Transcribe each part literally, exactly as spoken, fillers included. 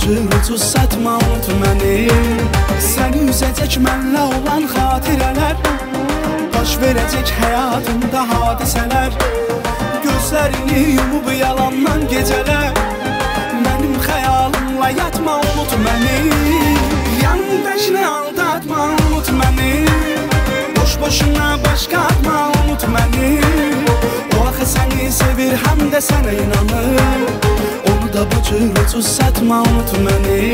cür ucuz satma unut məni. Səni üzəcək mənlə olan xatirələr, baş verəcək həyatımda hadisələr. Gözlərini yumub yalandan gecələr, mənim xəyalımla yatma unut məni. Yandaşını aldatma unut məni, boş boşuna başqa atma unut məni. O axı səni sevir, həm də sənə inanır, onu da bu cür ucuz satma unut məni.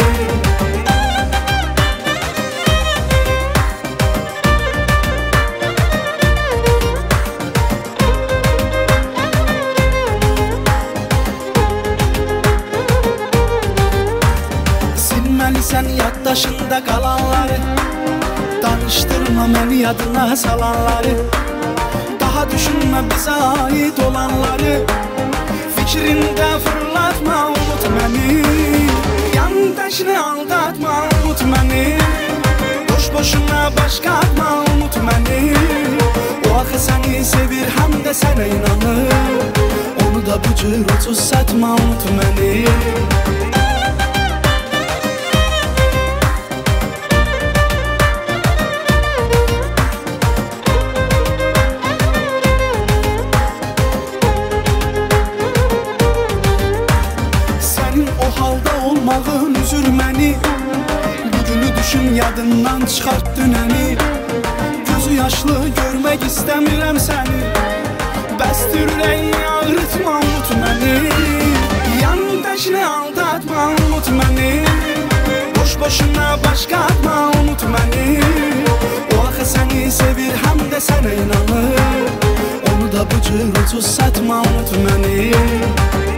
Silməlisən yaddaşında qalanları, danışdırma məni yadına salanları. Daha düşünmə bizə aid olanları, fikrində fırlatma unut məni. Yandaşını aldatma unut məni, boş boşuna başqa atma unut məni. O axı səni sevir, həm də sənə inanır, onu da bu cür ucuz satma unut məni. Olmağın üzür məni, bugünü düşün yadından çıxart dünəni. Gözü yaşlı görmək istəmirəm səni, bəsdir ürəyini ağrıtma unut məni. Yandaşını aldatma unut məni, boş boşuna başqa atma unut məni. O axı səni sevir, həm də sənə inanır, onu da bu cür ucuz satma unut məni.